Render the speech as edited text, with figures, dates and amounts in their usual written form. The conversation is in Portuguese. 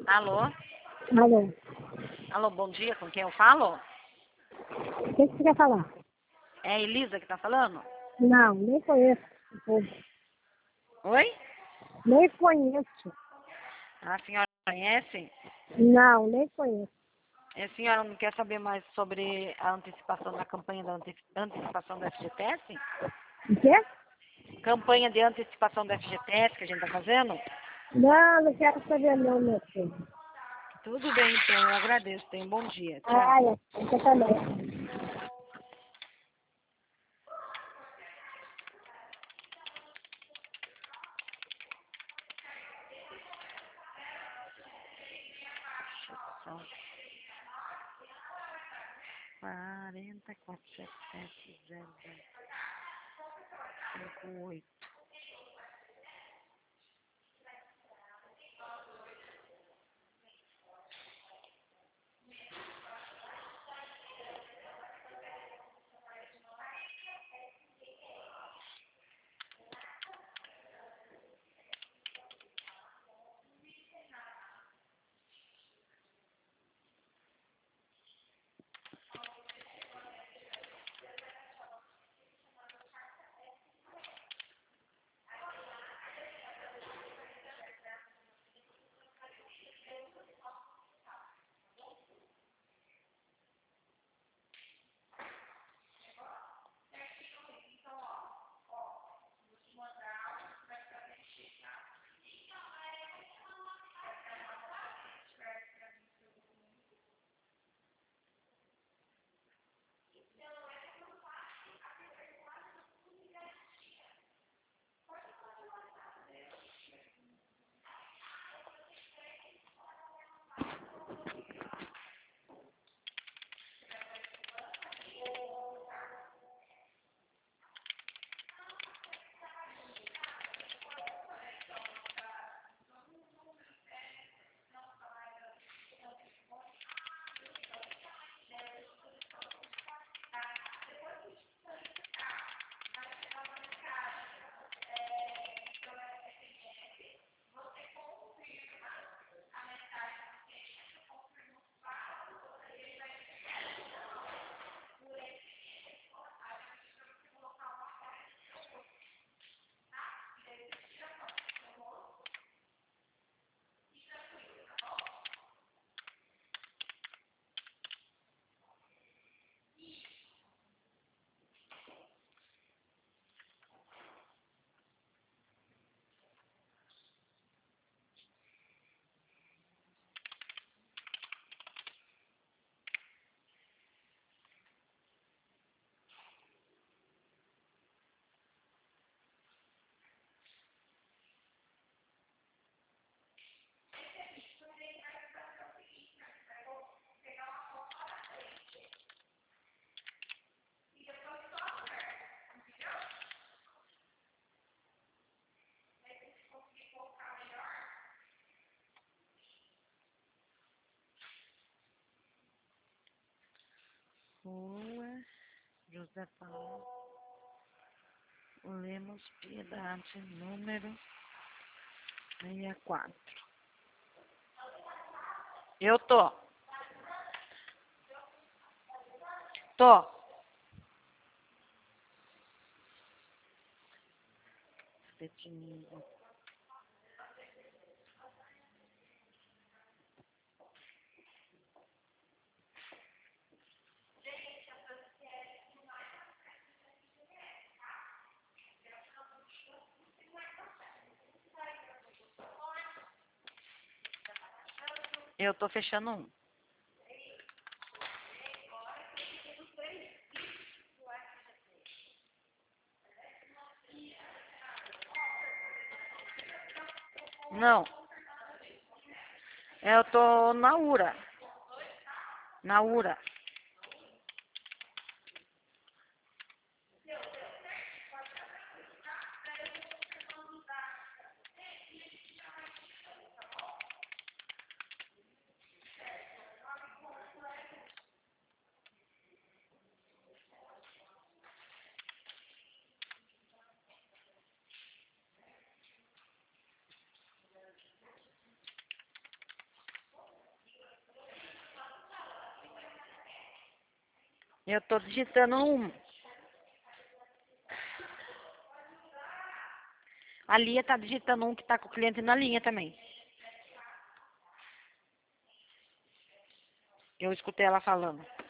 Alô? Alô, Alô, bom dia, com quem eu falo? o que você quer falar? É a Elisa que tá falando? Não, nem conheço o povo. Oi? Nem conheço. A senhora conhece? Não, nem conheço. E a senhora não quer saber mais sobre a antecipação da campanha da antecipação da FGTS? O quê? Campanha de antecipação da FGTS que a gente tá fazendo? Não quero saber não, meu filho. Tudo bem, então, eu agradeço. Tenha um bom dia. Tchau. Ah, você também. São 40477058. Rua José Paulo Lemos Piedade, número 64. Eu tô. Repetindo. Eu tô fechando um. Não. Eu tô na URA. Na URA. Eu tô digitando um. A Lia tá digitando um que tá com o cliente na linha também. Eu escutei ela falando.